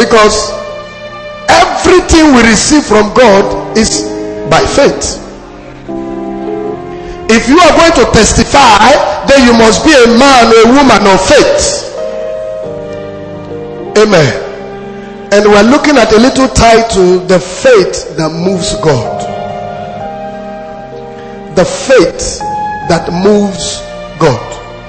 Because everything we receive from God is by faith. If you are going to testify, then you must be a man or a woman of faith. Amen. And we're looking at a little title, The Faith That Moves God. The faith that moves God.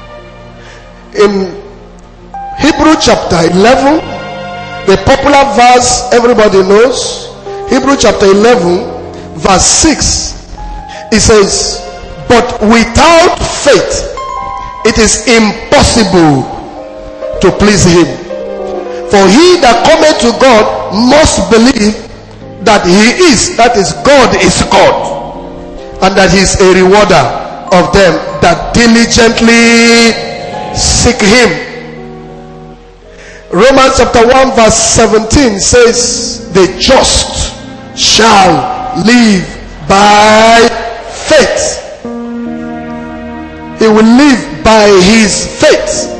In Hebrew chapter 11, the popular verse everybody knows, Hebrew chapter 11, verse 6, it says, but without faith, it is impossible to please him. For he that cometh to God must believe that he is, that is, God is God, and that he is a rewarder of them that diligently seek him. Romans chapter 1 verse 17 says, the just shall live by faith. He will live by his faith.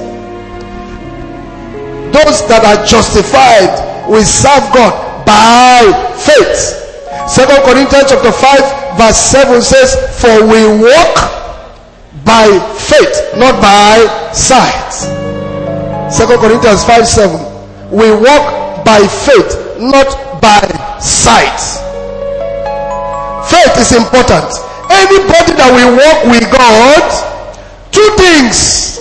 Those that are justified will serve God by faith. 2 Corinthians chapter 5 verse 7 says, for we walk by faith, not by sight. 2 Corinthians 5:7. We walk by faith, not by sight. Faith is important. Anybody that will walk with God, two things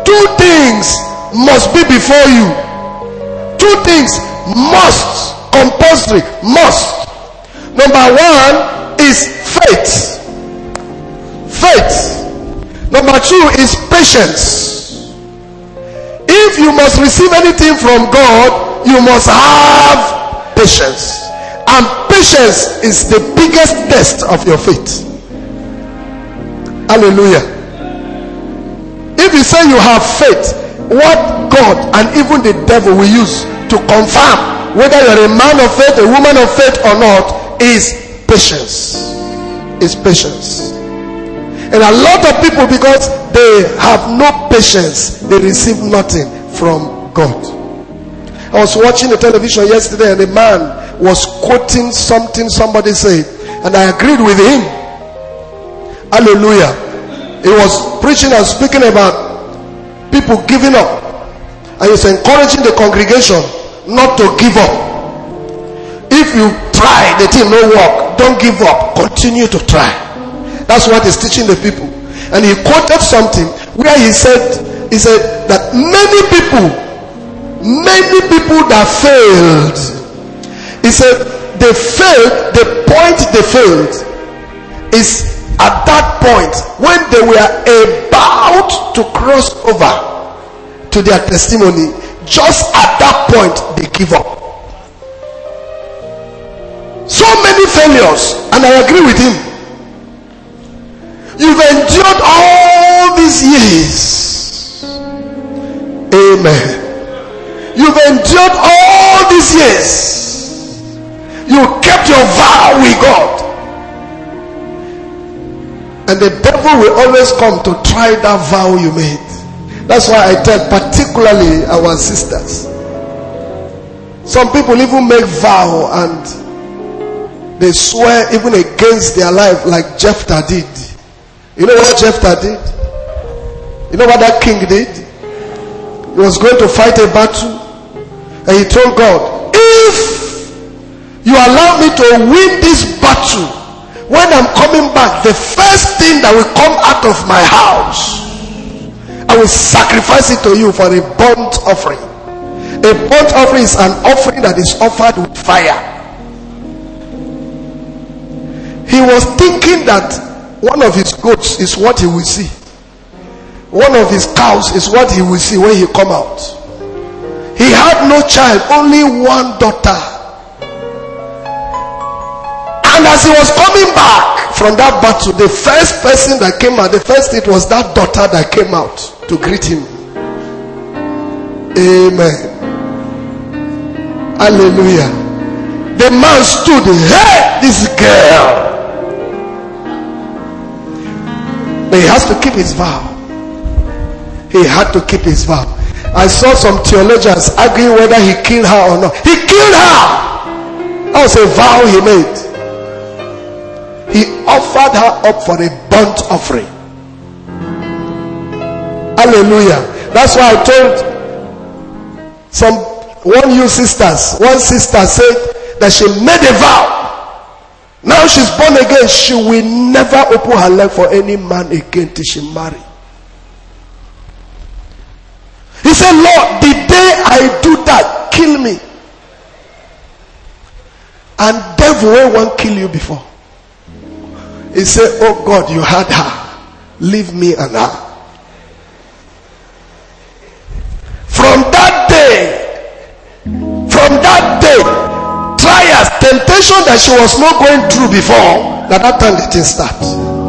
must be before you. Two things must, compulsory, must. Number one is faith. Faith. Number two is patience. If you must receive anything from God, you must have patience. And patience is the biggest test of your faith. Hallelujah. If you say you have faith, what God and even the devil will use to confirm whether you're a man of faith, a woman of faith or not, is patience. Is patience. And a lot of people, because they have no patience, they receive nothing from God. I was watching the television yesterday and a man was quoting something somebody said, and I agreed with him. Hallelujah. He was preaching and speaking about people giving up, and he's encouraging the congregation not to give up. If you try, the thing no work, don't give up, continue to try. That's what he's teaching the people. And he quoted something where he said that many people that failed, he said they failed, the point they failed is at that point when they were about to cross over to their testimony. Just at that point they give up. So many failures, and I agree with him. You've endured all these years. Amen. You've endured all these years. You kept your vow with God. And the devil will always come to try that vow you made. That's why I tell particularly our sisters. Some people even make vow and they swear even against their life, like Jephthah did. You know what Jephthah did? You know what that king did? He was going to fight a battle, and he told God, if you allow me to win this battle, when I'm coming back, the first thing that will come out of my house, I will sacrifice it to you for a burnt offering. A burnt offering is an offering that is offered with fire. He was thinking that one of his goats is what he will see. One of his cows is what he will see when he come out. He had no child, only one daughter. And as he was coming back from that battle, the first person that came out, the first it was that daughter that came out to greet him. Amen. Hallelujah. The man stood, hey, this girl. But he has to keep his vow. He had to keep his vow. I saw some theologians arguing whether he killed her or not. He killed her. That was a vow he made. He offered her up for a burnt offering. Hallelujah. That's why I told one sister said that she made a vow. Now she's born again. She will never open her leg for any man again till she marry. He said, Lord, the day I do that, kill me. And devil won't kill you before. He said, oh God, you had her. Leave me and her. From that day, trials, temptation that she was not going through before, that time the thing starts.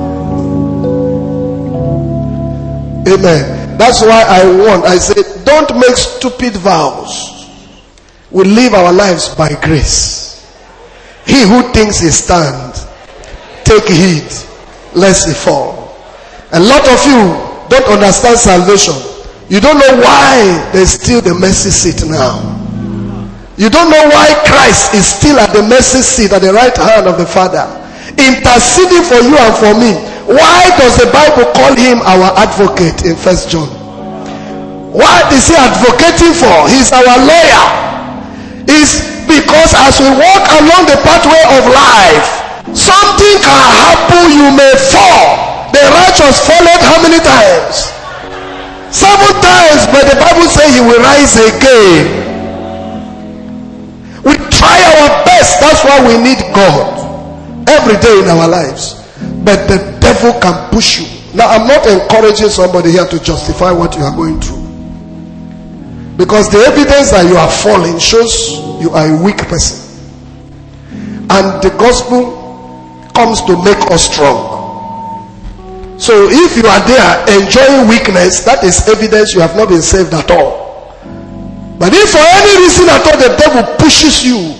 Amen. That's why I say, don't make stupid vows. We live our lives by grace. He who thinks he stands, take heed lest he fall. A lot of you don't understand salvation. You don't know why there's still the mercy seat now. You don't know why Christ is still at the mercy seat at the right hand of the Father, interceding for you and for me. Why does the Bible call him our advocate in 1 John? What is he advocating for? He's our lawyer. It's because as we walk along the pathway of life, something can happen, you may fall. The righteous falleth how many times? 7 times, but the Bible says he will rise again. We try our best. That's why we need God every day in our lives. But the devil can push you. Now, I'm not encouraging somebody here to justify what you are going through, because the evidence that you are falling shows you are a weak person, and the gospel comes to make us strong. So if you are there enjoying weakness, that is evidence you have not been saved at all. But if for any reason at all the devil pushes you,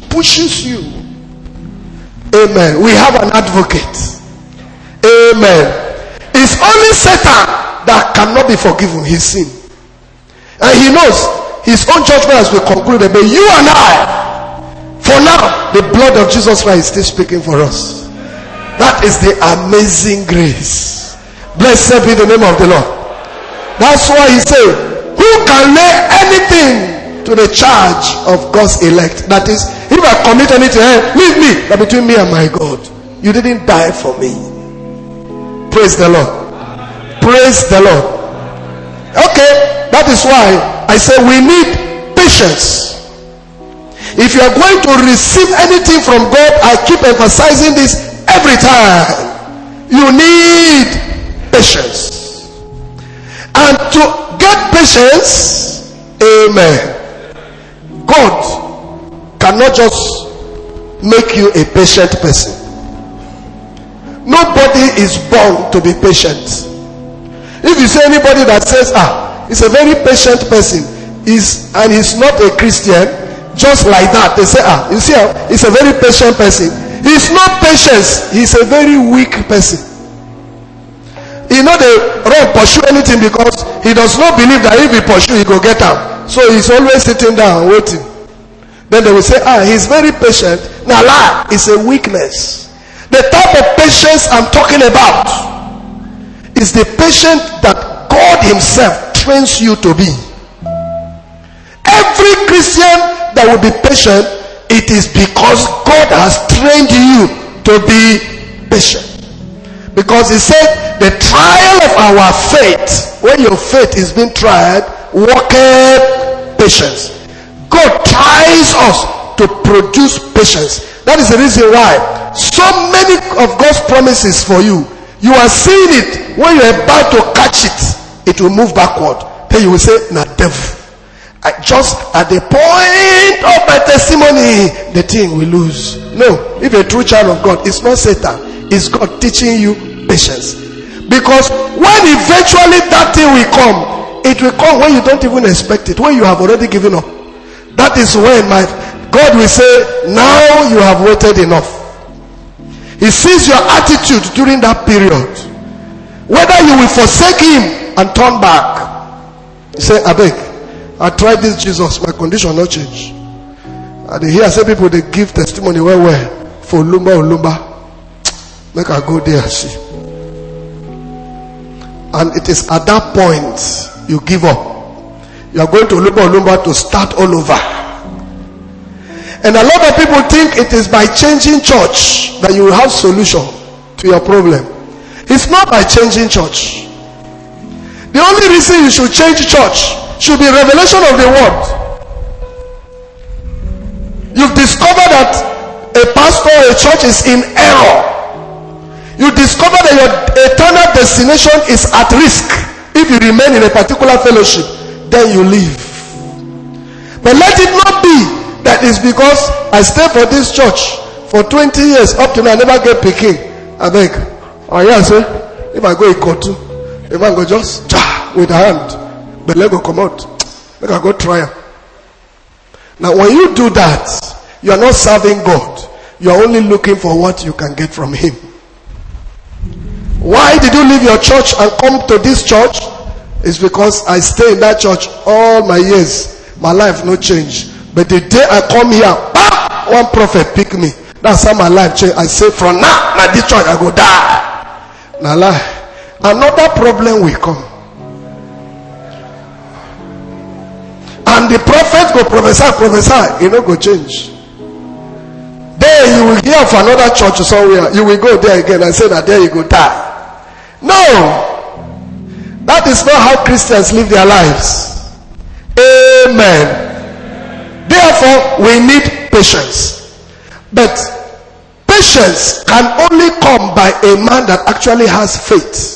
amen, we have an advocate. Amen. It's only Satan that cannot be forgiven his sin, and he knows his own judgment has been concluded. But you and I, for now, the blood of Jesus Christ is still speaking for us. That is the amazing grace. Blessed be the name of the Lord. That's why he said, who can lay anything to the charge of God's elect? That is, if I commit anything, leave me. But between me and my God, you didn't die for me. Praise the Lord. Praise the Lord. Okay, that is why I say we need patience. If you are going to receive anything from God, I keep emphasizing this every time. You need patience. And to get patience, amen, God cannot just make you a patient person. Nobody is born to be patient. If you see anybody that says, he's a very patient person, and he's not a Christian, just like that, they say, you see, he's a very patient person. He's not patient, he's a very weak person. He know they don't pursue anything because he does not believe that if he pursue, he go get out. So he's always sitting down waiting. Then they will say, he's very patient. Now lie, it's a weakness. The type of patience I'm talking about is the patience that God himself trains you to be. Every Christian that will be patient, it is because God has trained you to be patient. Because he said, the trial of our faith, when your faith is being tried, worketh patience. God tries us to produce patience. That is the reason why so many of God's promises for you, you are seeing it. When you are about to catch it, it will move backward. Then you will say, nah, devil. Just at the point of my testimony, the thing will lose. No, if a true child of God, it's not Satan, it's God teaching you patience. Because when eventually that thing will come, it will come when you don't even expect it, when you have already given up. That is when God will say, now you have waited enough. He sees your attitude during that period, whether you will forsake him and turn back. You say, I beg, I tried this Jesus, my condition not change. And they hear say people they give testimony where for Olumba. Make I go there and see. And it is at that point you give up. You are going to Olumba to start all over. And a lot of people think it is by changing church that you will have solution to your problem. It's not by changing church. The only reason you should change church should be revelation of the word. You've discovered that a pastor or a church is in error. You discover that your eternal destination is at risk if you remain in a particular fellowship. Then you leave. But let it not be that is because I stay for this church for 20 years up to now I never get picking. I beg. Oh yeah, sir. If I go Ikotu, if I go just with the hand, but let go come out. Let I go try. Now when you do that, you are not serving God. You are only looking for what you can get from Him. Why did you leave your church and come to this church? It's because I stay in that church all my years. My life no change. But the day I come here, bam, one prophet pick me. That's how my life changed. I say from now this church I go die. Now lie. Another problem will come. And the prophet go prophesy, it no go change. Then you will hear of another church somewhere. You will go there again and say that there you go die. No. That is not how Christians live their lives. Amen. Therefore, we need patience. But patience can only come by a man that actually has faith.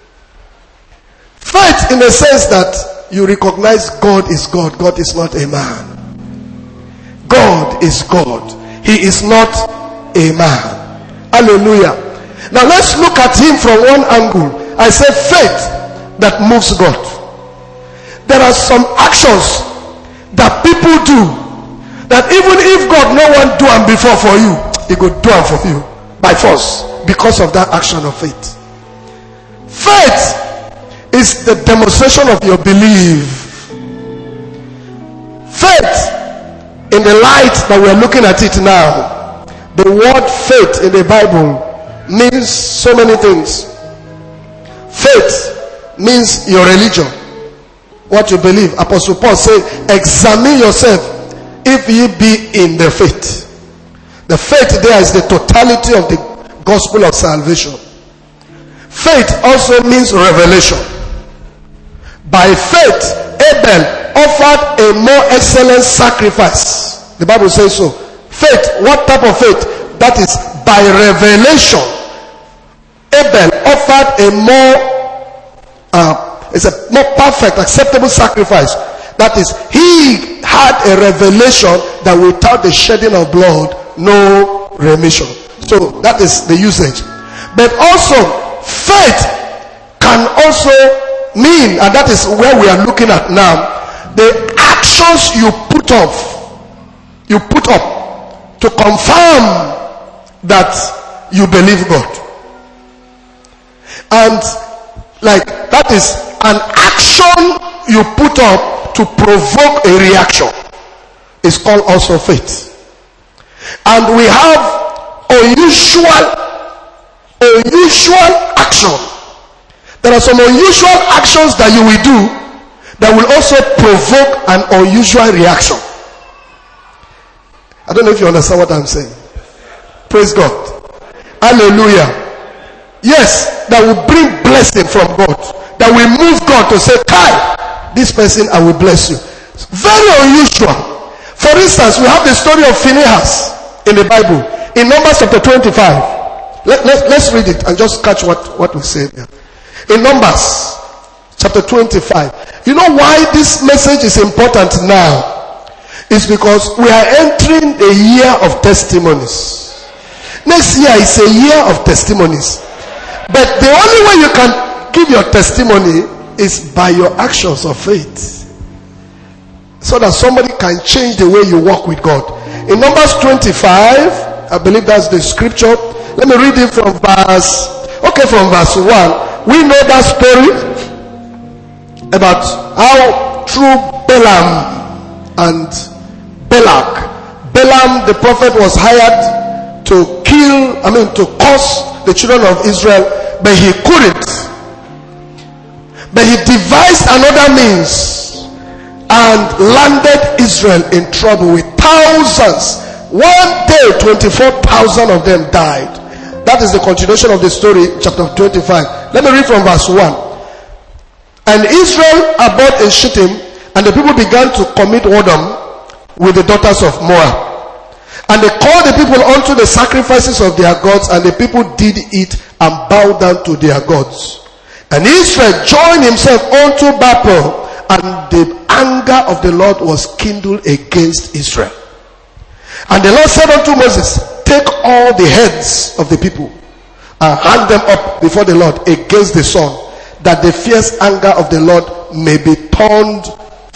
Faith in the sense that you recognize God is God. God is not a man. God is God. He is not a man. Hallelujah. Now let's look at him from one angle. I say faith that moves God. There are some actions that people do that even if God no one do them before for you, He could do them for you by force because of that action of faith. Faith is the demonstration of your belief. Faith in the light that we are looking at it now. The word faith in the Bible means so many things. Faith means your religion, what you believe. Apostle Paul said, examine yourself if ye be in the faith. The faith there is the totality of the gospel of salvation. Faith also means revelation. By faith, Abel offered a more excellent sacrifice. The Bible says so. Faith, what type of faith? That is by revelation. Abel offered a more it's a more perfect, acceptable sacrifice. That is, he had a revelation that without the shedding of blood, no remission. So that is the usage. But also, faith can also mean, and that is where we are looking at now, the actions you put up to confirm that you believe God. And like that is an action you put up to provoke a reaction. It's called also faith. And we have unusual action. There are some unusual actions that you will do that will also provoke an unusual reaction. I don't know if you understand what I'm saying. Praise God. Hallelujah. Yes, that will bring blessing from God. That will move God to say, Kai, this person I will bless you. Very unusual. For instance, we have the story of Phinehas in the Bible. In Numbers chapter 25. Let's read it and just catch what we say here. In Numbers chapter 25. You know why this message is important now? It's because we are entering a year of testimonies. Next year is a year of testimonies. But the only way you can give your testimony is by your actions of faith. So that somebody can change the way you walk with God. In Numbers 25, I believe that's the scripture. Let me read it from verse 1. We know that story about how through Balaam and Balak. Balaam the prophet was hired to to curse the children of Israel, but he couldn't. But he devised another means and landed Israel in trouble with thousands. One day, 24,000 of them died. That is the continuation of the story, chapter 25. Let me read from verse 1. And Israel abode in Shittim, and the people began to commit whoredom with the daughters of Moab. And they called the people unto the sacrifices of their gods, and the people did eat and bowed down to their gods. And Israel joined himself unto Baal, and the anger of the Lord was kindled against Israel. And the Lord said unto Moses, take all the heads of the people and hang them up before the Lord against the sun, that the fierce anger of the Lord may be turned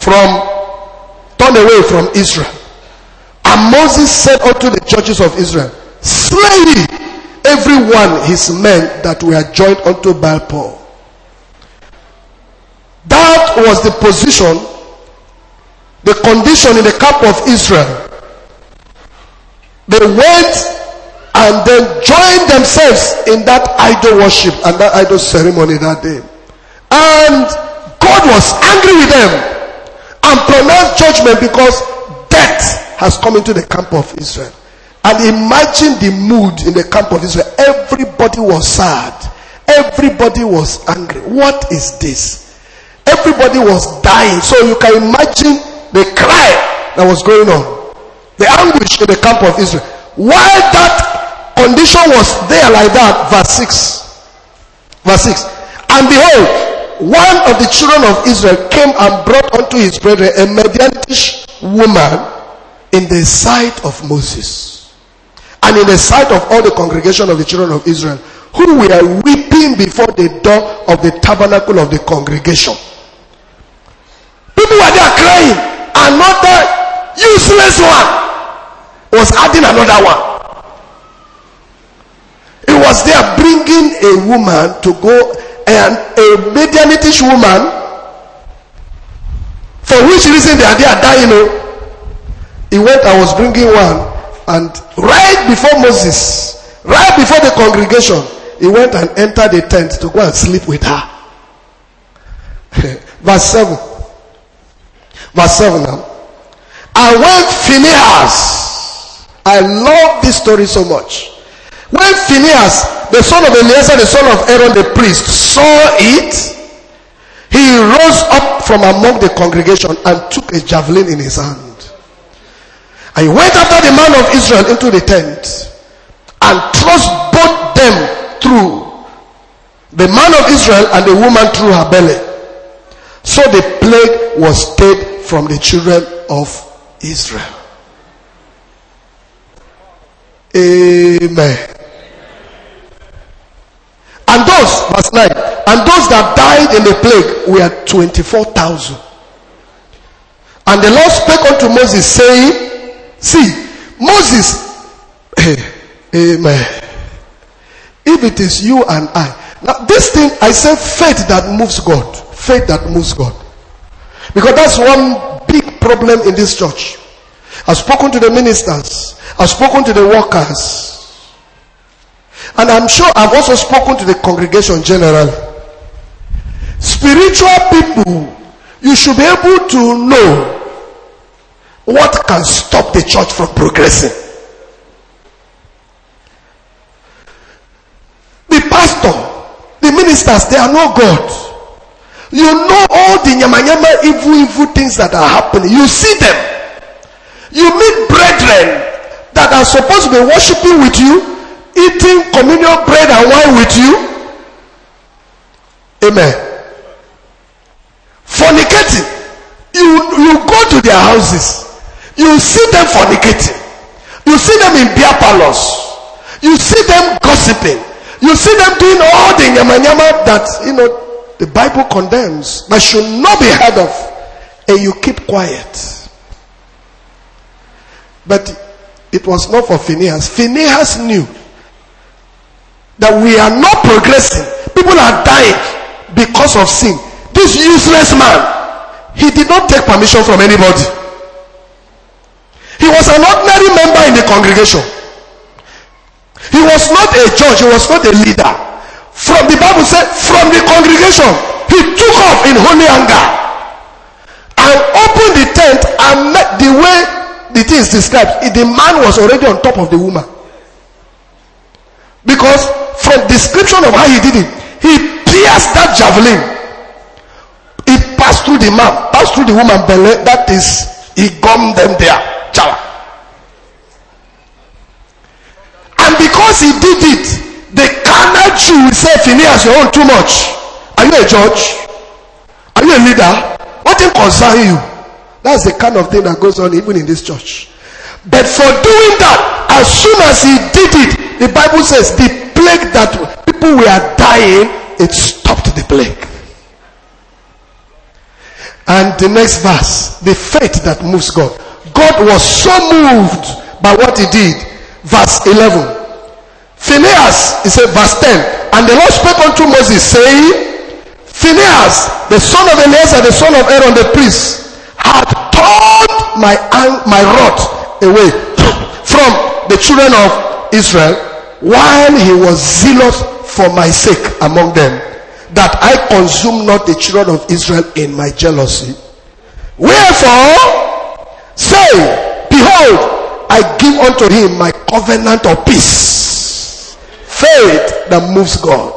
away from Israel. And Moses said unto the judges of Israel, slay ye every one his men that were joined unto Baal. That was the position, the condition in the camp of Israel. They went and then joined themselves in that idol worship and that idol ceremony that day. And God was angry with them and pronounced judgment because death has come into the camp of Israel. And imagine the mood in the camp of Israel. Everybody was sad. Everybody was angry. What is this? Everybody was dying. So you can imagine the cry that was going on. The anguish in the camp of Israel. While that condition was there like that, verse 6. Verse 6. And behold, one of the children of Israel came and brought unto his brethren a Midianitish woman in the sight of Moses and in the sight of all the congregation of the children of Israel, who were weeping before the door of the tabernacle of the congregation. People were there crying. Another useless one was adding another one. He was there bringing a woman to go, and a Midianitish woman, for which reason they are there dying. He went and was bringing one, and right before Moses, right before the congregation, he went and entered the tent to go and sleep with her. Verse 7. Verse 7 now. And when Phinehas, I love this story so much. When Phinehas, the son of Eleazar, the son of Aaron the priest, saw it, he rose up from among the congregation and took a javelin in his hand. And he went after the man of Israel into the tent and thrust both them through, the man of Israel and the woman through her belly. So the plague was stayed from the children of Israel. Amen. And those, verse 9, and those that died in the plague were 24,000. And the Lord spake unto Moses, saying, see, Moses, amen. If it is you and I. Now this thing, I say faith that moves God. Faith that moves God. Because that's one big problem in this church. I've spoken to the ministers. I've spoken to the workers. And I'm sure I've also spoken to the congregation generally. Spiritual people, you should be able to know what can stop the church from progressing. The pastor, the ministers, they are no God. You know all the nyama evil things that are happening. You see them. You meet brethren that are supposed to be worshiping with you, eating communion bread and wine with you. Amen. Fornicating. You go to their houses. You see them fornicating. You see them in beer parlors. You see them gossiping. You see them doing all the nyama that, the Bible condemns, but should not be heard of. And you keep quiet. But it was not for Phinehas. Phinehas knew that we are not progressing. People are dying because of sin. This useless man, he did not take permission from anybody. He was an ordinary member in the congregation. He was not a judge, he was not a leader. From the Bible said, from the congregation, he took off in holy anger and opened the tent and met the way the thing is described. The man was already on top of the woman. Because from description of how he did it, he pierced that javelin. It passed through the man, passed through the woman belly. That is, he gummed them there. Chala. And because he did it, the carnal Jew will say, Phineas, you're on too much. Are you a judge? Are you a leader? What thing concern you? That's the kind of thing that goes on even in this church. But for doing that, as soon as he did it, the Bible says the plague that people were dying, it stopped the plague. And the next verse, the faith that moves God. God was so moved by what he did. Verse 11. Phineas, he said, verse 10. And the Lord spake unto Moses, saying, Phineas, the son of Eleazar, the son of Aaron, the priest, had turned my wrath away from the children of Israel, while he was zealous for my sake among them, that I consume not the children of Israel in my jealousy. Wherefore, say, behold, I give unto him my covenant of peace. Faith that moves God.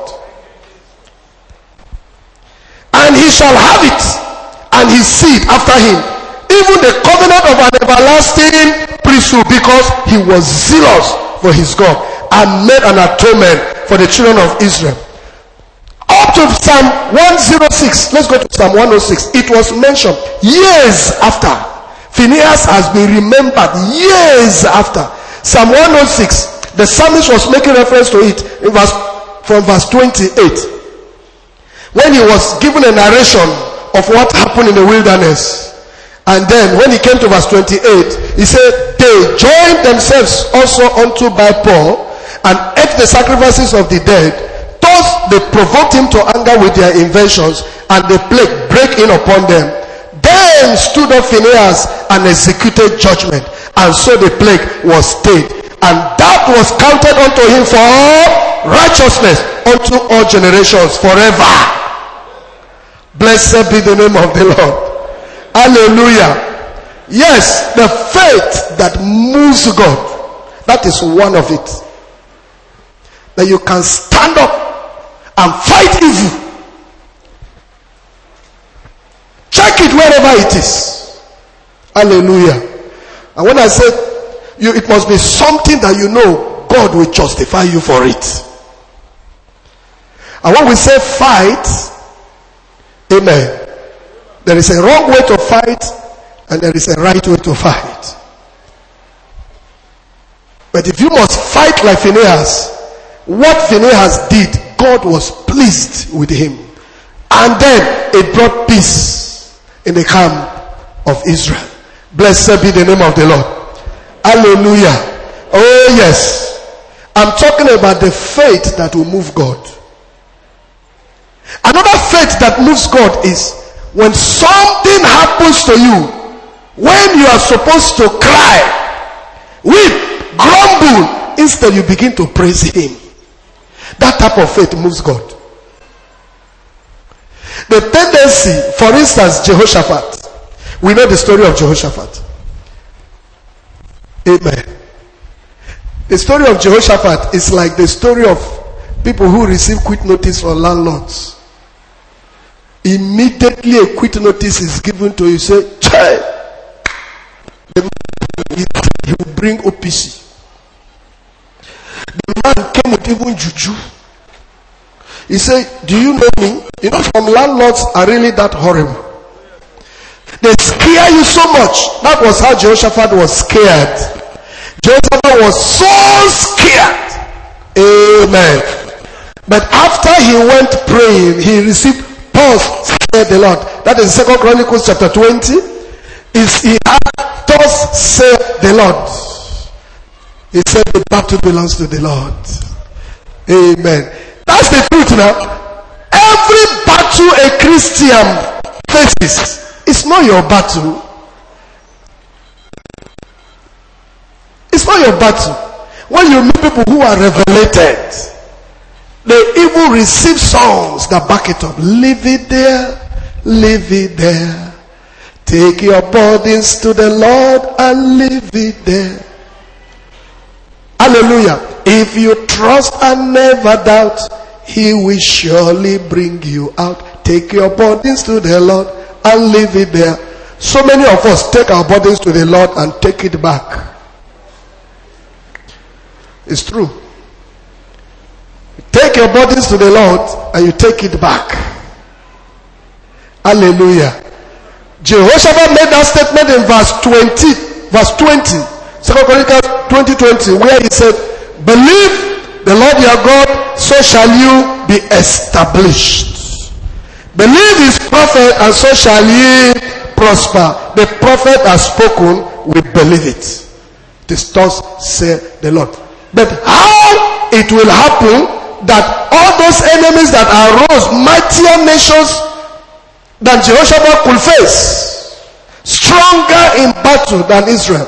And he shall have it, and his seed after him, even the covenant of an everlasting priesthood, because he was zealous for his God and made an atonement for the children of Israel. Up to Psalm 106, let's go to Psalm 106. It was mentioned years after. Phineas has been remembered years after. Psalm 106, the psalmist was making reference to it from verse 28, when he was given a narration of what happened in the wilderness. And then when he came to verse 28, he said, they joined themselves also unto Baal and ate the sacrifices of the dead. Thus they provoked him to anger with their inventions, and the plague break in upon them. Then stood up Phineas and executed judgment, and so the plague was stayed. And that was counted unto him for righteousness unto all generations forever. Blessed be the name of the Lord. Hallelujah. Yes, the faith that moves God, that is one of it. That you can stand up and fight evil. Check it wherever it is. Hallelujah. And when I say it must be something that you know God will justify you for it. And when we say fight, amen, there is a wrong way to fight and there is a right way to fight. But if you must fight like Phineas, what Phineas did, God was pleased with him. And then it brought peace in the camp of Israel. Blessed be the name of the Lord. Hallelujah. Oh yes. I'm talking about the faith that will move God. Another faith that moves God is when something happens to you, when you are supposed to cry, weep, grumble, instead you begin to praise him. That type of faith moves God. The tendency, for instance, Jehoshaphat. We know the story of Jehoshaphat. Amen. The story of Jehoshaphat is like the story of people who receive quit notice from landlords. Immediately a quit notice is given to you, say, the man, he will bring OPC. The man came with even juju. He said, do you know me? You know, some landlords are really that horrible. They scare you so much. That was how Jehoshaphat was scared. Jehoshaphat was so scared. Amen. But after he went praying, he received pause, said the Lord. That is 2 Chronicles chapter 20. He had thus said the Lord. He said the battle belongs to the Lord. Amen. That's the truth now. Every battle a Christian faces It's not your battle. It's not your battle. When you meet people who are revelated, they even receive songs that back it up. Leave it there, leave it there. Take your burdens to the Lord and leave it there. Hallelujah. If you trust and never doubt, He will surely bring you out. Take your burdens to the Lord and leave it there. So many of us take our burdens to the Lord and take it back. It's true. Take your burdens to the Lord and you take it back. Hallelujah. Jehoshaphat made that statement in verse 20. 2 Chronicles 20:20, where he said, believe the Lord your God, so shall you be established. Believe his prophet, and so shall ye prosper. The prophet has spoken, we believe it. This thus saith the Lord. But how it will happen that all those enemies that arose, mightier nations than Jehoshaphat could face, stronger in battle than Israel,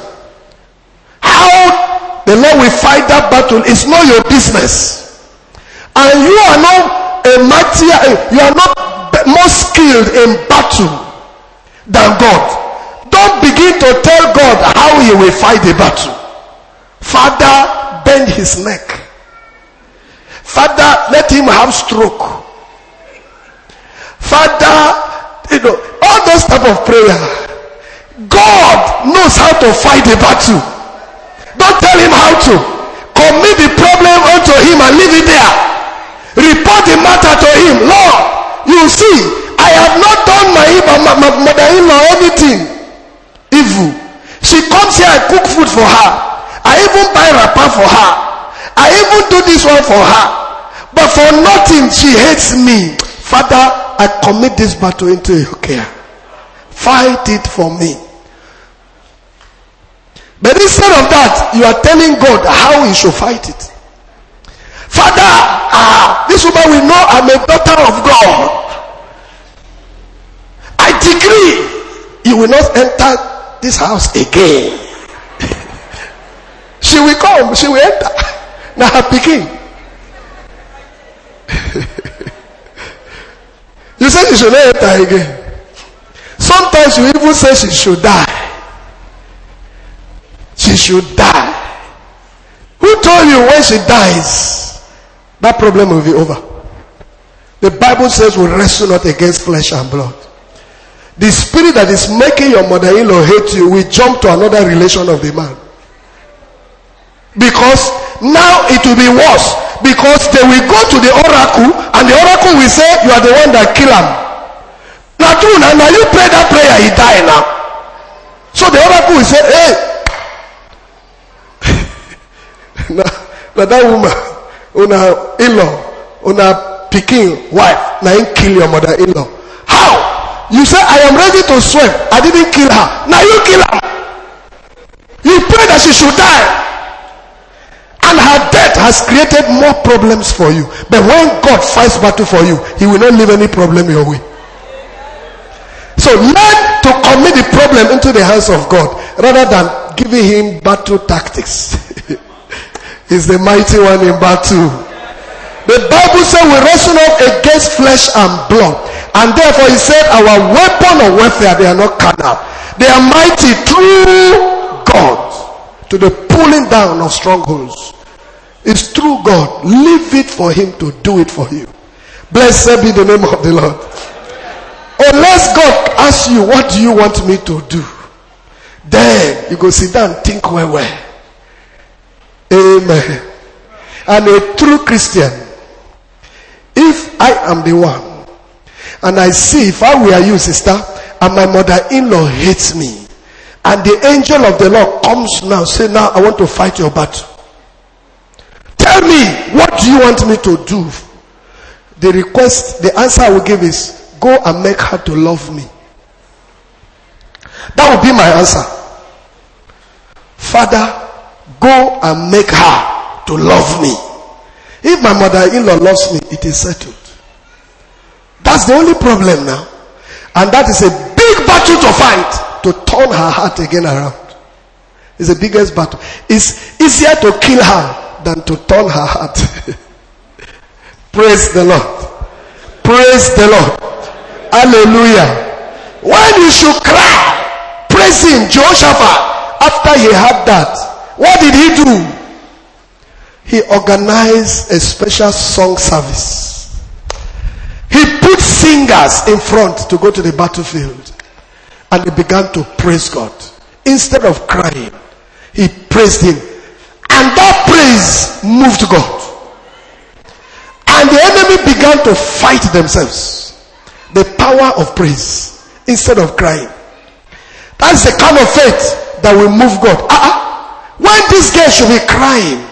how the Lord will fight that battle is not your business. And you are not a mightier, you are not more skilled in battle than God. Don't begin to tell God how he will fight the battle. Father, bend his neck. Father, let him have stroke. Father, all those type of prayer. God knows how to fight the battle. Don't tell him how to. Commit the problem unto him and leave it there. Report the matter to him. Lord, you see, I have not done my mother-in-law anything evil. She comes here, I cook food for her. I even buy wrapper for her. I even do this one for her. But for nothing, she hates me. Father, I commit this battle into your care. Fight it for me. But instead of that, you are telling God how he should fight it. Father, this woman will know I'm a daughter of God. I decree you will not enter this house again. She will come, she will enter. Now her picking. You say she should not enter again. Sometimes you even say she should die. She should die. Who told you when she dies, that problem will be over? The Bible says we wrestle not against flesh and blood. The spirit that is making your mother-in-law hate you will jump to another relation of the man. Because now it will be worse. Because they will go to the oracle and the oracle will say, you are the one that killed him. Now true, now you pray that prayer, he died now. So the oracle will say, hey, now that woman, una in-law, una picking wife, now you kill your mother-in-law. How? You say, I am ready to swear. I didn't kill her. Now you kill her. You pray that she should die. And her death has created more problems for you. But when God fights battle for you, he will not leave any problem your way. So learn to commit the problem into the hands of God rather than giving him battle tactics. He's the mighty one in battle. The Bible says we wrestle not against flesh and blood. And therefore he said our weapon of warfare, they are not carnal. They are mighty through God to the pulling down of strongholds. It's through God. Leave it for him to do it for you. Blessed be the name of the Lord. Unless God asks you, what do you want me to do? Then you go sit down and think well. Amen. And a true Christian, if I am the one, and I see, if I were you, sister, and my mother-in-law hates me, and the angel of the Lord comes now, say, now I want to fight your battle. Tell me, what do you want me to do? The answer I will give is, go and make her to love me. That would be my answer. Father, go and make her to love me. If my mother-in-law loves me, it is settled. That's the only problem now. And that is a big battle battle to fight, to turn her heart again around. It's the biggest battle. It's easier to kill her than to turn her heart. Praise the Lord. Praise the Lord. Hallelujah. When you should cry, praise him. Jehoshaphat, after he had that, what did he do? He organized a special song service. He put singers in front to go to the battlefield. And he began to praise God. Instead of crying, he praised him. And that praise moved God. And the enemy began to fight themselves. The power of praise instead of crying. That's the kind of faith that will move God. When this girl should be crying,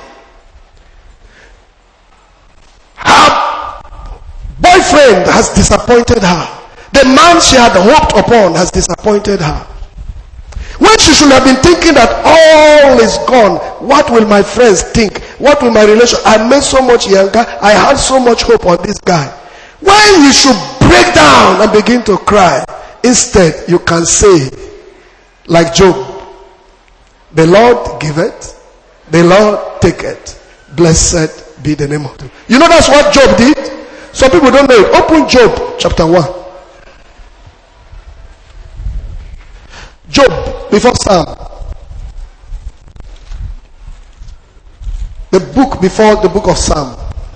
her boyfriend has disappointed her. The man she had hoped upon has disappointed her. When she should have been thinking that all is gone, what will my friends think? What will my relation? I made so much younger. I had so much hope on this guy. When you should break down and begin to cry, instead you can say, like Job, the Lord giveth, the Lord taketh. Blessed be the name of him. You know that's what Job did? Some people don't know it. Open Job chapter 1. Job before Psalm. The book before the book of Psalm.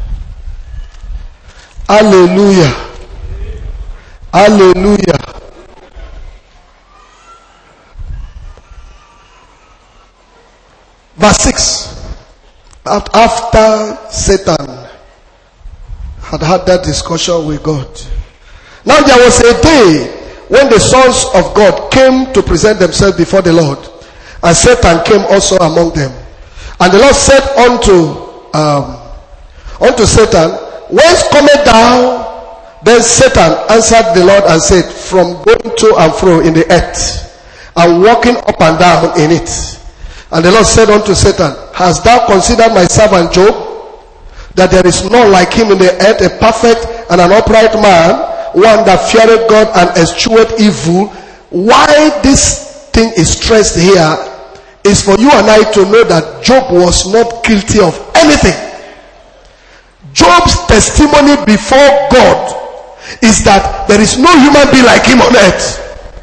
Hallelujah. Hallelujah. Verse 6. After Satan had that discussion with God. Now there was a day when the sons of God came to present themselves before the Lord, and Satan came also among them. And the Lord said unto Satan, whence cometh thou? Then Satan answered the Lord and said, from going to and fro in the earth, and walking up and down in it. And the Lord said unto Satan, hast thou considered my servant Job, that there is none like him in the earth, a perfect and an upright man, one that feareth God and escheweth evil? Why this thing is stressed here is for you and I to know that Job was not guilty of anything. Job's testimony before God is that there is no human being like him on earth.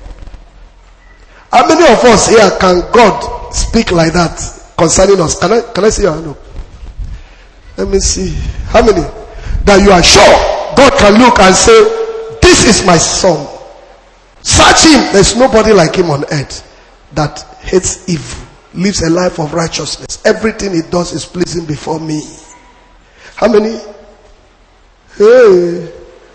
How many of us here can God speak like that concerning us? Can I see your hand up? Let me see. How many? That you are sure God can look and say, this is my son. Search him. There's nobody like him on earth that hates evil, lives a life of righteousness. Everything he does is pleasing before me. How many? Hey.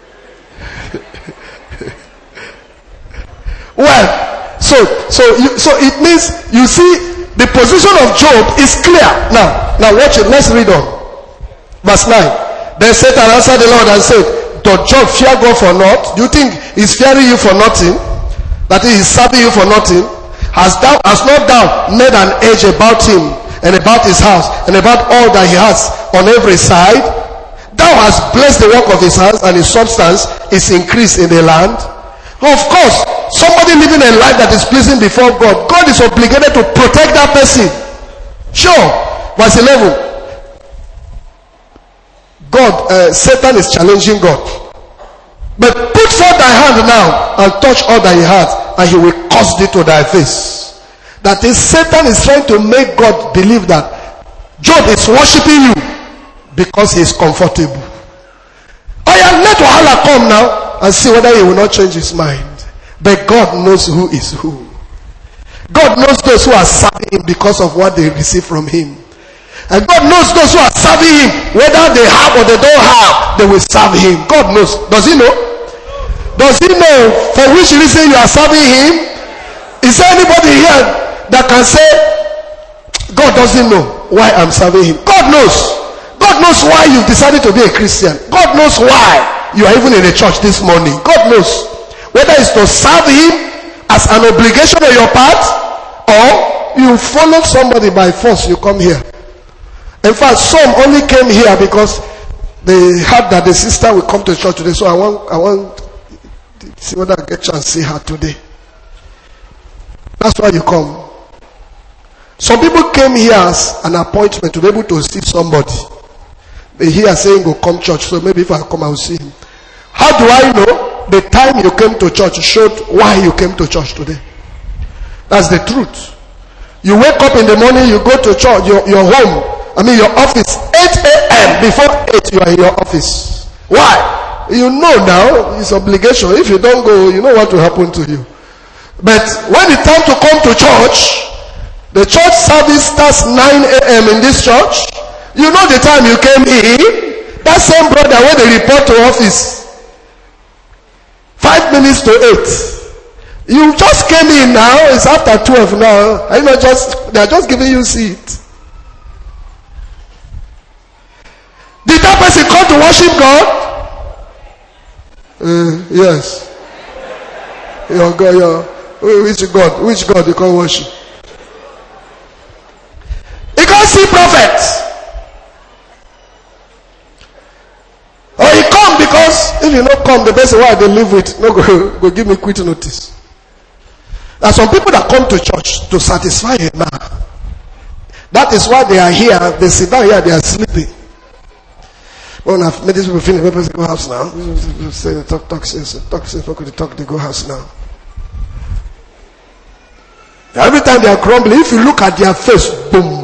Well, so it means, you see, the position of Job is clear. Now watch it. Let's read on. Verse 9. Then Satan answered the Lord and said, does Job fear God for naught? Do you think he's fearing you for nothing? That he is serving you for nothing? Has not thou made an edge about him, and about his house, and about all that he has on every side? Thou hast blessed the work of his hands, and his substance is increased in the land. Of course, somebody living a life that is pleasing before God, God is obligated to protect that person. Sure. Verse 11. Satan is challenging God. But put forth thy hand now and touch all that he has, and he will cause thee to thy face. That is, Satan is trying to make God believe that Job is worshiping you because he is comfortable. Let Wahala come now and see whether he will not change his mind. But God knows who is who. God knows those who are serving him because of what they receive from him. And God knows those who are serving him, whether they have or they don't have, they will serve him. God knows. Does he know? Does he know for which reason you are serving him? Is there anybody here that can say, God doesn't know why I'm serving him? God knows. God knows why you've decided to be a Christian. God knows why you are even in a church this morning. God knows. Whether it's to serve him as an obligation on your part, or you follow somebody by force, you come here. In fact, some only came here because they heard that the sister will come to church today. So I want to see whether I get a chance to see her today. That's why you come. Some people came here as an appointment to be able to see somebody. They hear saying go come church, so maybe if I come I will see him. How do I know? The time you came to church showed why you came to church today. That's the truth. You wake up in the morning, you go to church, your home, your office, 8 a.m. Before 8 you are in your office. Why? You know now, it's obligation. If you don't go, you know what will happen to you. But when it's time to come to church, the church service starts 9 a.m. in this church. You know the time you came in. That same brother when they report to office, 5 minutes to 8. You just came in now. It's after 12 now. They are just giving you seat. Did that person come to worship God? Yes. Your God, which God you call worship? You can't see prophets. Or he come because if you not come, the person why they live with no go give me quit notice. There are some people that come to church to satisfy a man. That is why they are here. They sit down here. They are sleeping. When I've made these people finish, people go house now. Say talk since they go house now. Every time they are grumbling, if you look at their face, boom.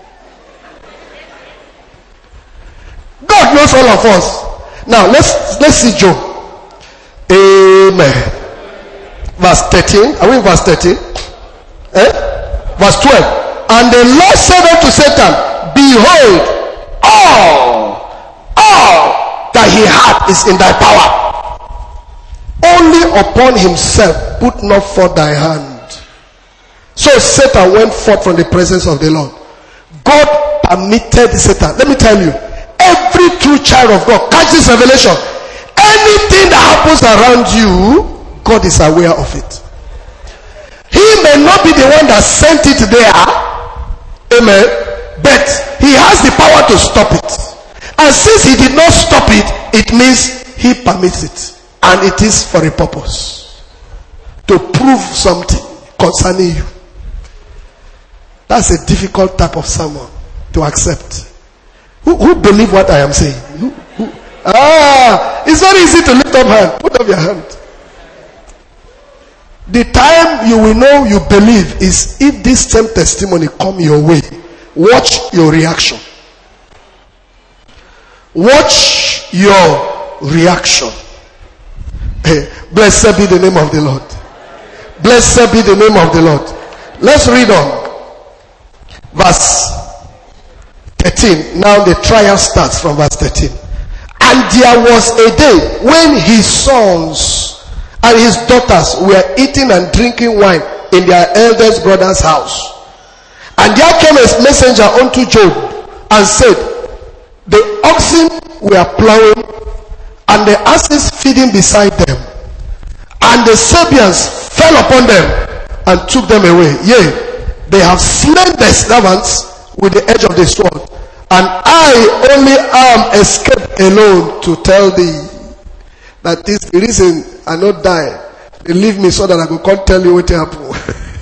God knows all of us. Now let's see Job. Amen. Verse 13. Are we in verse 13? Verse 12. And the Lord said unto Satan, behold, all that he hath is in thy power. Only upon himself put not forth thy hand. So Satan went forth from the presence of the Lord. God permitted Satan. Let me tell you, every true child of God catches revelation. Anything that happens around you, God is aware of it. He may not be the one that sent it there, amen, but he has the power to stop it. And since he did not stop it, it means he permits it, and it is for a purpose, to prove something concerning you. That's a difficult type of sermon to accept. Who believe what I am saying? It's very easy to lift up hand. Put up your hand. The time you will know you believe is if this same testimony come your way. Watch your reaction. Watch your reaction. Blessed be the name of the Lord. Blessed be the name of the Lord. Let's read on. Verse 13. Now the trial starts from verse 13. And there was a day when his sons and his daughters were eating and drinking wine in their eldest brother's house. And there came a messenger unto Job and said, the oxen were plowing and the asses feeding beside them, and the Sabians fell upon them and took them away. Yea, they have slain their servants with the edge of the sword, and I only am escaped alone to tell thee. That is the reason I not die. They leave me so that I can't tell you what happened.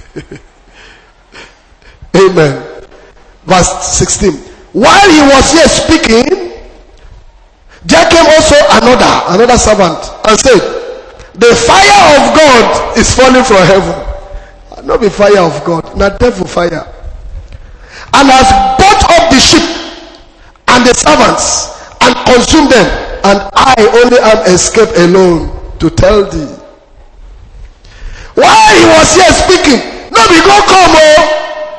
Amen. Verse 16. While he was yet speaking, there came also another servant and said, the fire of God is falling from heaven. Not the fire of God, not devil fire. And has brought up the sheep and the servants and consumed them, and I only am escaped alone to tell thee. While he was here speaking, no be go come oh.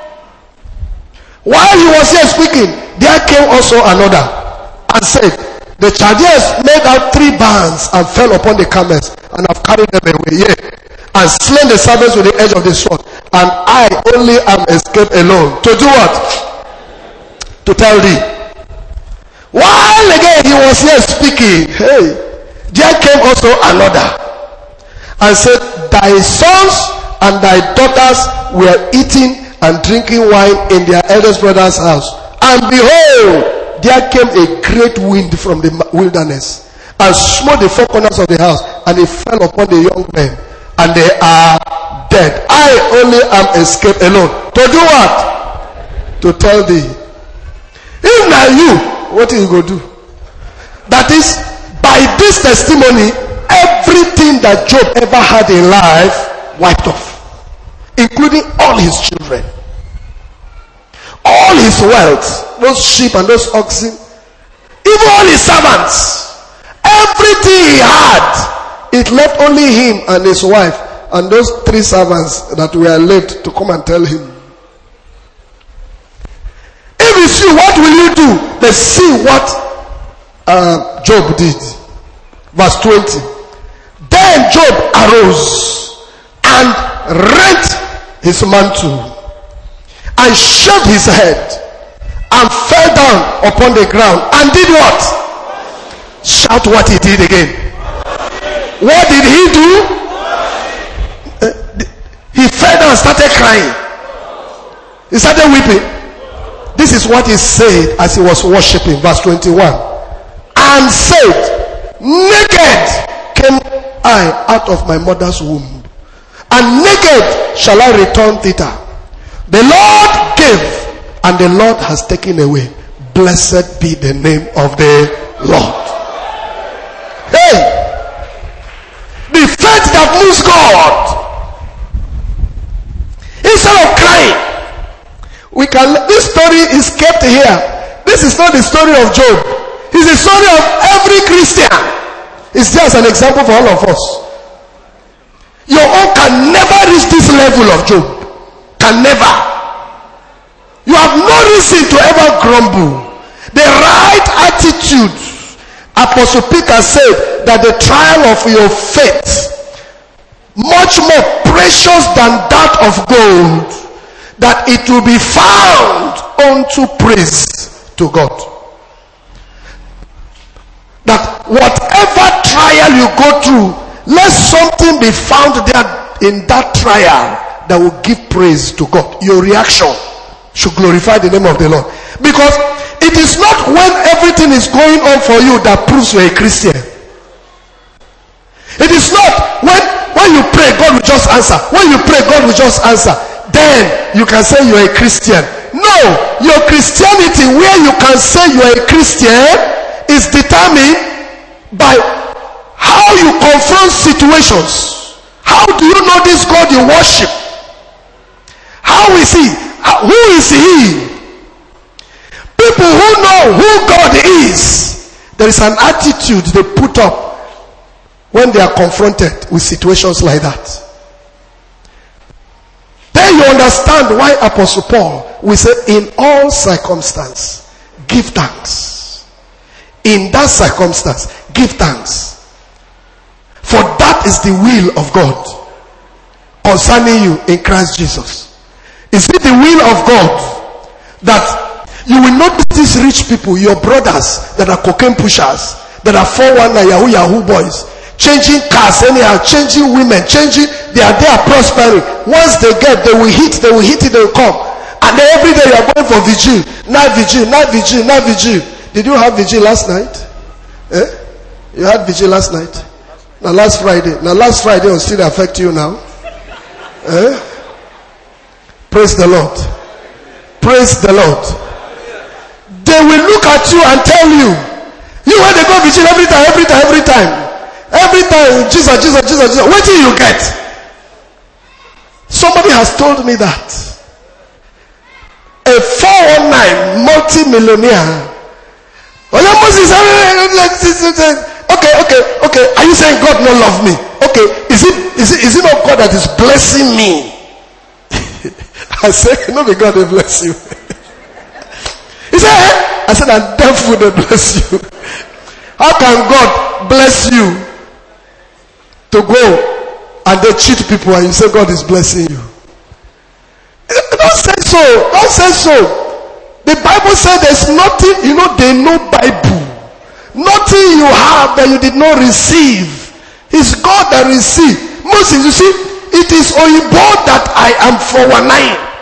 While he was here speaking, there came also another and said, the Chaldeans made out 3 bands and fell upon the camels and have carried them away, yea, and slain the servants with the edge of the sword, and I only am escaped alone. To do what? To tell thee. While again he was here speaking, there came also another and said, thy sons and thy daughters were eating and drinking wine in their eldest brother's house, and behold, there came a great wind from the wilderness and smote the 4 corners of the house, and it fell upon the young men, and they are dead. I only am escaped alone. To do what? To tell thee. If now you, what you go do? That is, by this testimony, everything that Job ever had in life wiped off, including all his children, all his wealth, those sheep and those oxen, even all his servants, everything he had, it left only him and his wife and those 3 servants that were left to come and tell him. If it's you, what will you do? Let's see what Job did. Verse 20. Then Job arose and rent his mantle and shaved his head and fell down upon the ground and did what? Shout what he did again. What did he do? He fell down and started crying. He started weeping. This is what he said as he was worshiping. Verse 21. And said, naked came I out of my mother's womb, and naked shall I return thither. The Lord gave, and the Lord has taken away. Blessed be the name of the Lord. Hey! The faith that moves God. Instead of crying, this story is kept here. This is not the story of Job. It's the story of every Christian. It's just an example for all of us. Your own can never reach this level of Job. Can never. You have no reason to ever grumble. The right attitude, Apostle Peter said that the trial of your faith, much more precious than that of gold, that it will be found unto praise to God. That whatever trial you go through, let something be found there in that trial that will give praise to God. Your reaction should glorify the name of the Lord. Because it is not when everything is going on for you that proves you're a Christian. It is not when you pray, God will just answer. When you pray, God will just answer. Then you can say you're a Christian. No, your Christianity, where you can say you're a Christian, is determined by how you confront situations. How do you know this God you worship? How is he? Who is he? People who know who God is, there is an attitude they put up when they are confronted with situations like that. Then you understand why Apostle Paul will say, in all circumstance, give thanks. In that circumstance, give thanks. For that is the will of God concerning you in Christ Jesus. Is it the will of God that you will not be these rich people, your brothers that are cocaine pushers, that are 419 Yahoo boys, changing cars anyhow, changing women, they are prospering. Once they get, they will hit it, they will come. And then every day you are going for vigil. Night vigil. Did you have vigil last night? You had vigil last night? Now last Friday will still affect you now. Praise the Lord. Praise the Lord. They will look at you and tell you when they go vigil every time, Jesus. What do you get? Somebody has told me that a 419 multi-millionaire. Okay. Are you saying God no love me? Okay. Is it not God that is blessing me? I said, no, God will bless you. He said, I said, and devil will bless you. How can God bless you to go and they cheat people and you say God is blessing you? Don't say so. The Bible said there's nothing, they know Bible. Nothing you have that you did not receive. It's God that received. Moses, you see, it is Oyibo that I am 419.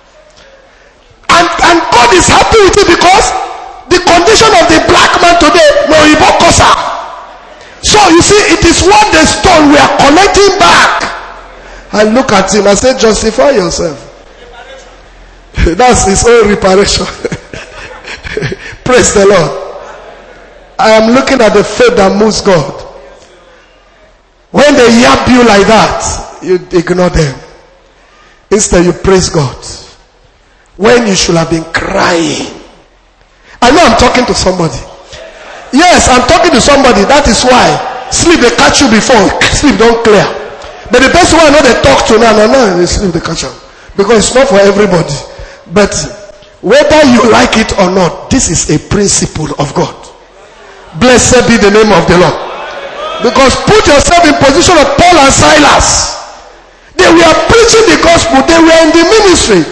And God is happy with it because the condition of the black man today, no Oyibo kosa. So you see, it is what the stone we are collecting back. I look at him and say, justify yourself. That's his own reparation. Praise the Lord. I am looking at the faith that moves God. When they yap you like that, you ignore them. Instead, you praise God. When you should have been crying. I know I'm talking to somebody. Yes, I'm talking to somebody. That is why sleep they catch you before. Sleep don't clear. But the person who I know they talk to now, they sleep they catch you. Because it's not for everybody. But whether you like it or not, this is a principle of God. Blessed be the name of the Lord. Because put yourself in position of Paul and Silas. They were preaching the gospel. They were in the ministry.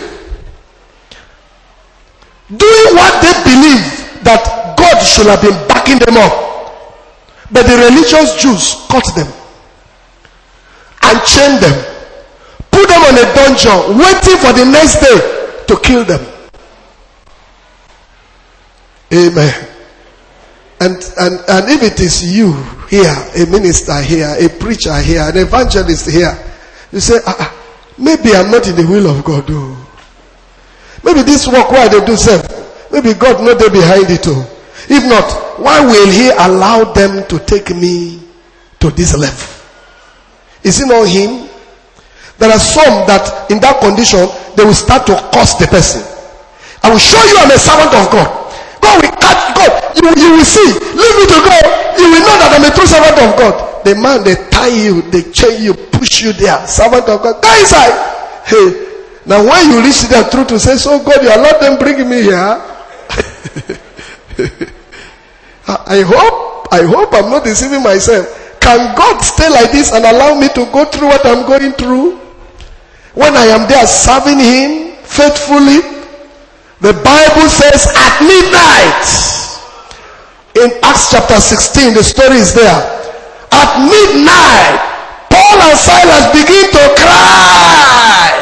Doing what they believe that God should have been backing them up. But the religious Jews caught them and chained them. Put them on a dungeon, waiting for the next day to kill them. Amen. And if it is you here, a minister here, a preacher here, an evangelist here, you say, maybe I'm not in the will of God. Oh. Maybe this work why they do self, maybe God not there behind it too. If not, why will he allow them to take me to this level? Is it not him? There are some that in that condition, they will start to curse the person. I will show you I'm a servant of God. God will catch God. You will see. Leave me to God. You will know that I'm a true servant of God. The man, they tie you, they chain you, push you there. Servant of God. Go inside. Hey. Now when you reach there through to say, so God, you allowed them bring me here. I hope I'm not deceiving myself. Can God stay like this and allow me to go through what I'm going through? When I am there serving him faithfully, the Bible says at midnight, in Acts chapter 16, the story is there. At midnight, Paul and Silas begin to cry.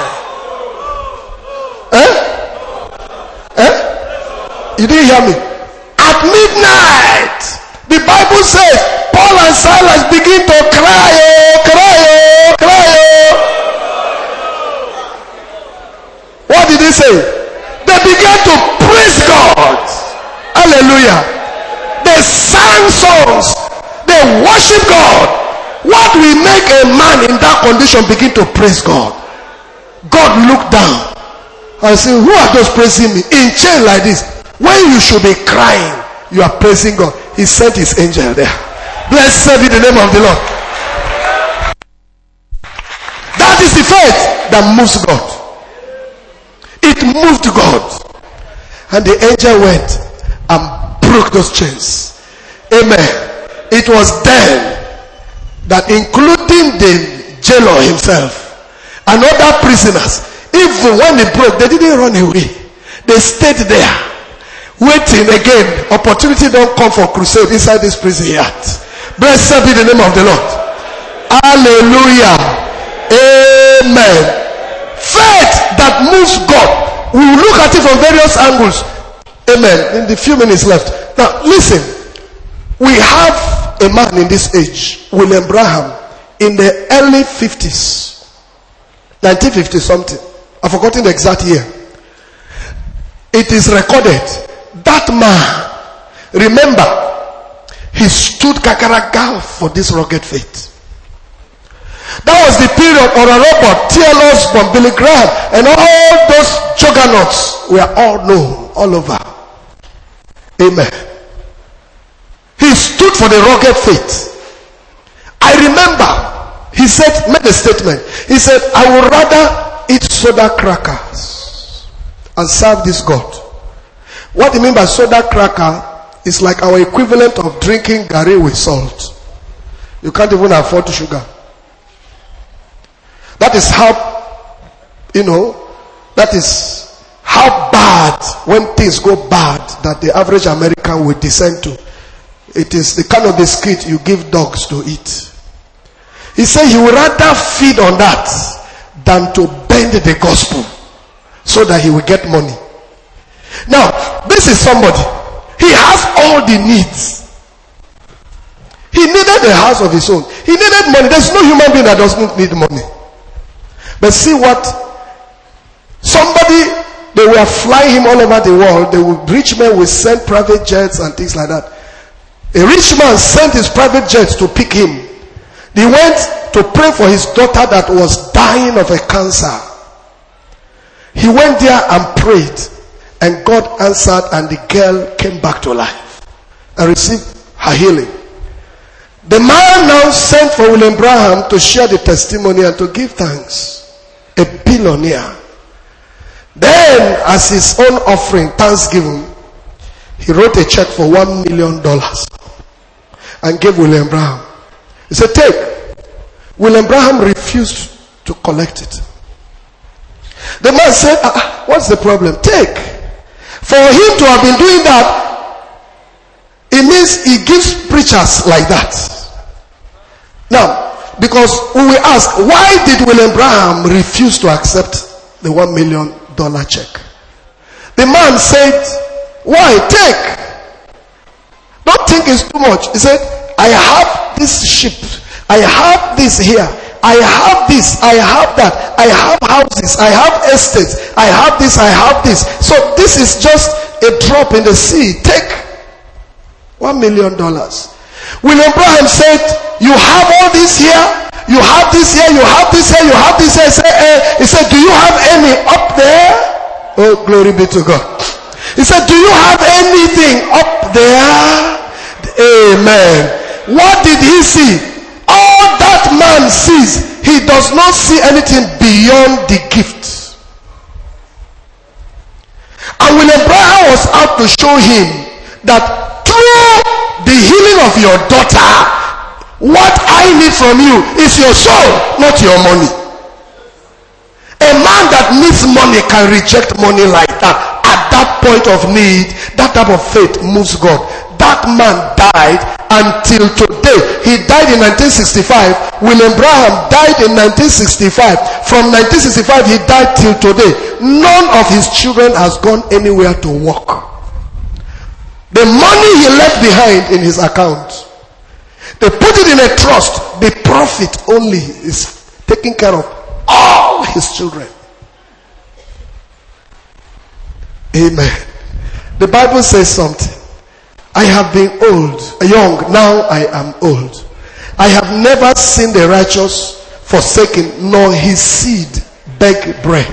You didn't hear me? At midnight, the Bible says Paul and Silas begin to cry, cry. What did he say? They began to praise God. Hallelujah. They sang songs. They worship God. What will make a man in that condition begin to praise God? God looked down and said, who are those praising me? In chain like this. When you should be crying, you are praising God. He sent his angel there. Blessed be the name of the Lord. That is the faith that moves God. It moved God. And the angel went and broke those chains. Amen. It was then that, including the jailer himself and other prisoners, even when they broke, they didn't run away. They stayed there, waiting again. Opportunity don't come for crusade inside this prison yet. Blessed be the name of the Lord. Hallelujah. Amen. Faith that moves God. We will look at it from various angles. Amen. In the few minutes left. Now listen. We have a man in this age, William Branham, in the early 50s. 1950 something. I've forgotten the exact year. It is recorded. That man, remember, he stood kakaraka for this rugged faith. That was the period Oral Roberts, T.L. Osborne, Billy Graham, and all those juggernauts were all known all over. Amen. He stood for the rugged faith. I remember he said, made a statement. He said, I would rather eat soda crackers and serve this God. What do you mean by soda cracker? Is like our equivalent of drinking garri with salt. You can't even afford sugar. That is how, that is how bad, when things go bad, that the average American will descend to. It is the kind of biscuit you give dogs to eat. He said he would rather feed on that than to bend the gospel so that he will get money. Now, this is somebody. He has all the needs. He needed a house of his own. He needed money. There's no human being that doesn't need money. But see what? Somebody, they were flying him all over the world. Rich men will send private jets and things like that. A rich man sent his private jets to pick him. He went to pray for his daughter that was dying of a cancer. He went there and prayed, and God answered, and the girl came back to life and received her healing. The man now sent for William Branham to share the testimony and to give thanks. A billionaire. Then, as his own offering, thanksgiving, he wrote a check for $1 million and gave William Branham. He said, take. William Branham refused to collect it. The man said, what's the problem? Take. For him to have been doing that, it means he gives preachers like that. Now, because we will ask, why did William Branham refuse to accept the $1 million check? The man said, why? Take. Don't think it's too much. He said, I have this ship. I have this here. I have this. I have that. I have houses. I have estates. I have this. I have this. So this is just a drop in the sea. Take $1 million. William Branham said, you have all this here. You have this here. You have this here. You have this here. He said, do you have any up there? Oh, glory be to God. He said, do you have anything up there? Amen. What did he see? All that man sees, he does not see anything beyond the gift. And William Branham was out to show him that through the healing of your daughter, what I need from you is your soul, not your money. A man that needs money can reject money like that. At that point of need, that type of faith moves God. That man died until today. He died in 1965. William Branham died in 1965. From 1965 he died till today. None of his children has gone anywhere to work. The money he left behind in his account, they put it in a trust. The profit only is taking care of all his children. Amen. The Bible says something. I have been young, now I am old. I have never seen the righteous forsaken, nor his seed beg bread.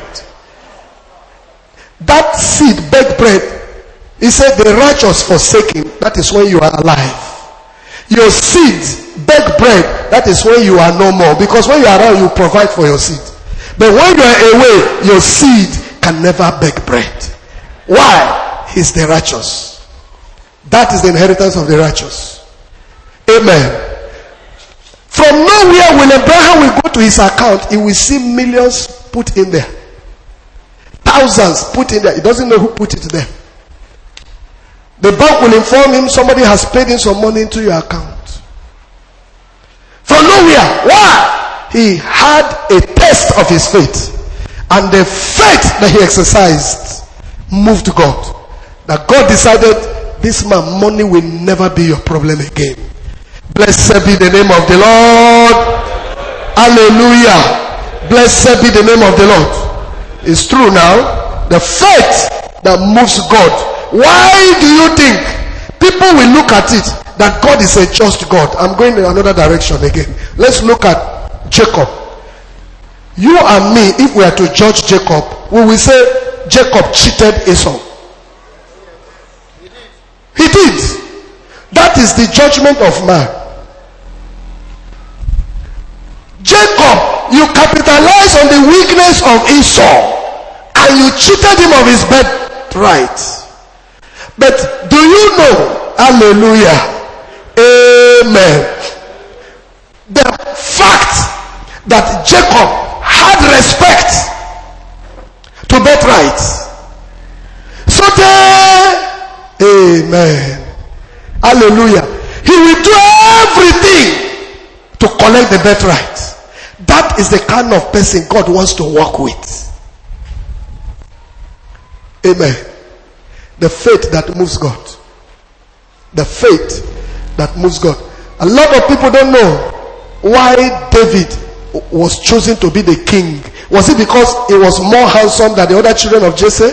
That seed beg bread. He said the righteous forsaken, that is when you are alive. Your seed beg bread, that is when you are no more. Because when you are around, you provide for your seed. But when you are away, your seed can never beg bread. Why? He's the righteous. That is the inheritance of the righteous. Amen. From nowhere, William Branham will go to his account. He will see millions put in there. Thousands put in there. He doesn't know who put it there. The bank will inform him somebody has paid in some money into your account. From nowhere. Why? He had a test of his faith. And the faith that he exercised moved God. That God decided, this man, money will never be your problem again. Blessed be the name of the Lord. Hallelujah. Blessed be the name of the Lord. It's true now. The faith that moves God. Why do you think people will look at it that God is a just God? I'm going in another direction again. Let's look at Jacob. You and me, if we are to judge Jacob, we will say Jacob cheated Esau. He did. That is the judgment of man. Jacob, you capitalize on the weakness of Esau and you cheated him of his birthright. But do you know, hallelujah, amen, the fact that Jacob had respect to birthright. So amen. Hallelujah. He will do everything to collect the birthright. That is the kind of person God wants to work with. Amen. The faith that moves God. The faith that moves God. A lot of people don't know why David was chosen to be the king? Was it because he was more handsome than the other children of Jesse?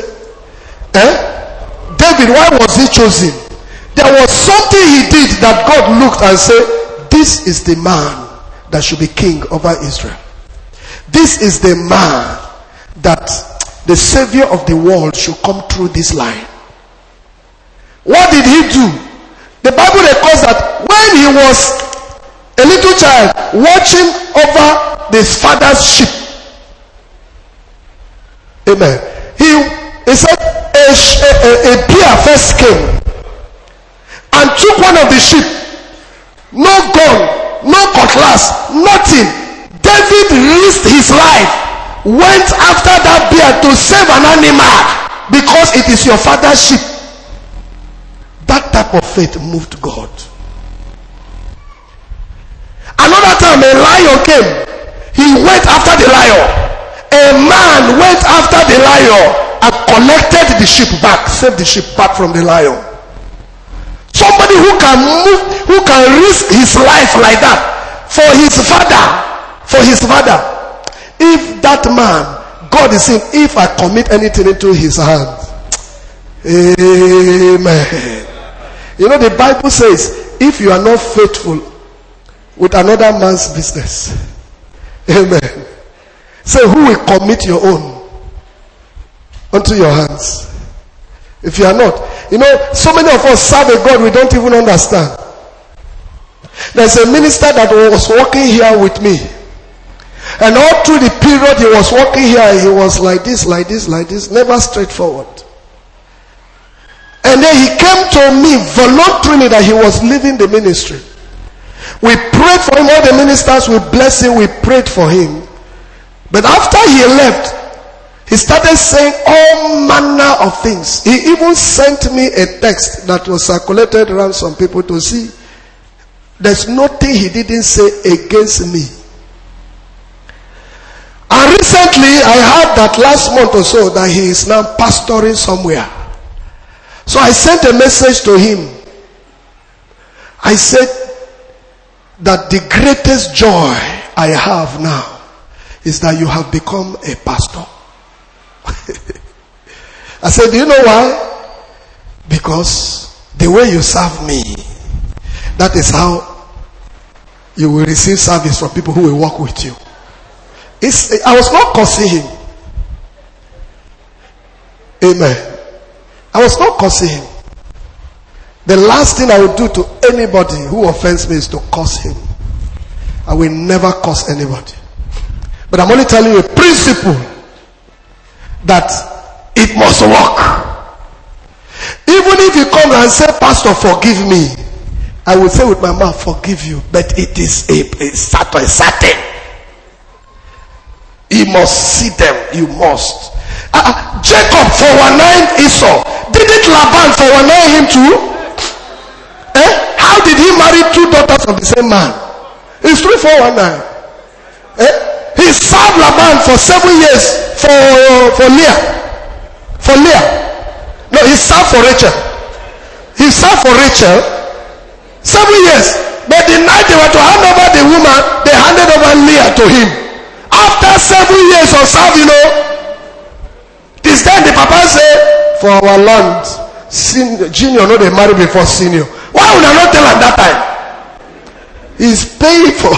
David, why was he chosen? There was something he did that God looked and said, this is the man that should be king over Israel. This is the man that the savior of the world should come through this line. What did he do? The Bible records that when he was a little child watching over his father's sheep, amen, he said a bear first came and took one of the sheep. No gun, no cutlass, nothing. David risked his life, went after that bear to save an animal because it is your father's sheep. That type of faith moved God. Another time a lion came. He went after the lion. A man went after the lion and collected the sheep back, saved the sheep back from the lion. Somebody who can move, who can risk his life like that for his father. If that man, God is saying, if I commit anything into his hands, amen. You know, the Bible says, if you are not faithful with another man's business, amen. So who will commit your own unto your hands? If you are not, you know, so many of us serve a God we don't even understand. There's a minister that was working here with me, and all through the period he was working here, he was like this, never straightforward. And then he came to me voluntarily that he was leaving the ministry. We prayed for him, all the ministers, we blessed him, we prayed for him. But after he left, he started saying all manner of things. He even sent me a text that was circulated around some people to see. There's nothing he didn't say against me. And recently, I heard that last month or so that he is now pastoring somewhere. So I sent a message to him. I said that the greatest joy I have now is that you have become a pastor. I said, do you know why? Because the way you serve me, that is how you will receive service from people who will work with you. I was not cursing him. Amen. I was not cursing him. The last thing I would do to anybody who offends me is to curse him. I will never curse anybody. But I'm only telling you a principle that it must work. Even if you come and say, Pastor, forgive me, I will say with my mouth, forgive you. But it is a certain. You must see them. You must. Jacob foreknow Esau. Didn't Laban foreknow him too? How did he marry two daughters of the same man? It's 3419. He served Laban for 7 years for Leah. For Leah. No, he served for Rachel. He served for Rachel 7 years. But the night they were to hand over the woman, they handed over Leah to him. After 7 years of serving, this time the papa said, for our land, junior no they marry before senior. Why would I not tell at that time? He's paying for.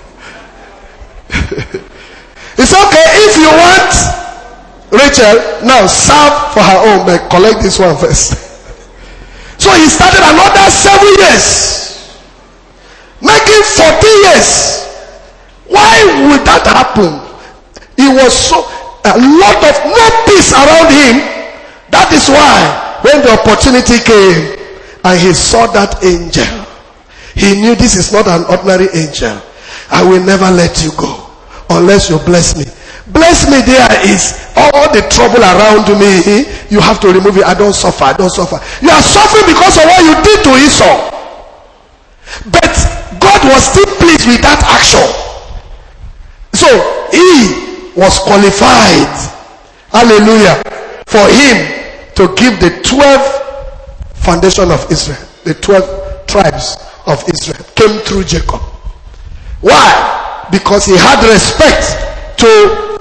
It's okay if you want Rachel, now serve for her own, but collect this one first. So he started another 7 years, making 40 years. Why would that happen? He was so a lot of no peace around him. That is why when the opportunity came and he saw that angel, he knew this is not an ordinary angel. I will never let you go unless you bless me. Bless me there is all the trouble around me. You have to remove it. I don't suffer. You are suffering because of what you did to Esau. But God was still pleased with that action. So he was qualified, hallelujah, for him to give the 12 foundation of Israel. The 12 tribes of Israel came through Jacob. Why? because he had respect to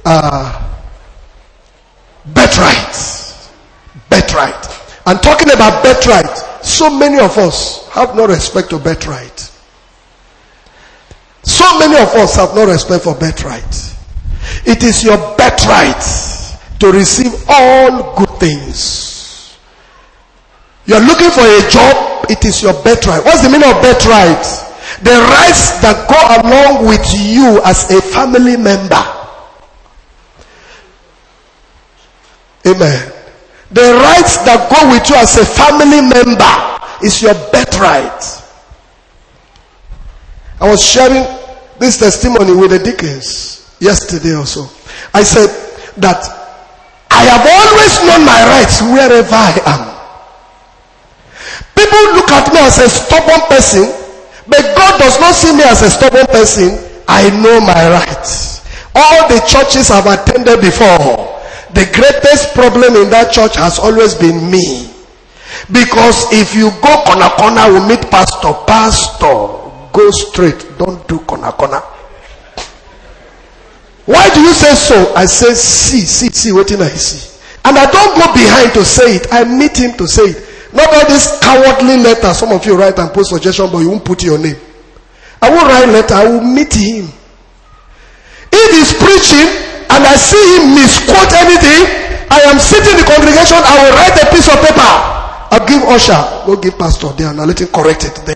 birthright. Birthright. And talking about birthright, so many of us have no respect to birthright. So many of us have no respect for birthright. It is your birthright to receive all good things. You're looking for a job, it is your birthright. What's the meaning of birthright? The rights that go along with you as a family member. Amen. The rights that go with you as a family member is your birthright. I was sharing this testimony with the deacons yesterday also. I said that I have always known my rights wherever I am. People look at me as a stubborn person, but God does not see me as a stubborn person. I know my rights. All the churches I've attended before, the greatest problem in that church has always been me. Because if you go corner, we meet pastor. Go straight. Don't do corner. Why do you say so? I say, see, what I see. And I don't go behind to say it. I meet him to say it. Not all this cowardly letter. Some of you write and post suggestion, but you won't put your name. I won't write letter. I will meet him. If he's preaching and I see him misquote anything, I am sitting in the congregation. I will write a piece of paper. I'll give usher. Go give pastor there and I'll let him correct it there.